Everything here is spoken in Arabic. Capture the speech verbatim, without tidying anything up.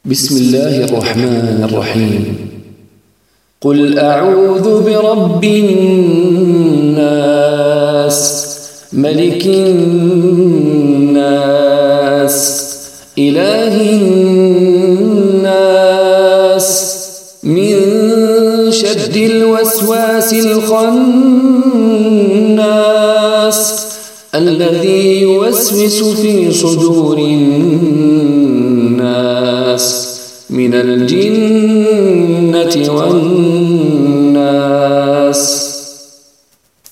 بسم الله الرحمن الرحيم. قل أعوذ برب الناس ملك الناس إله الناس من شر الوسواس الخناس الذي يوسوس في صدور الناس من الجنة والناس.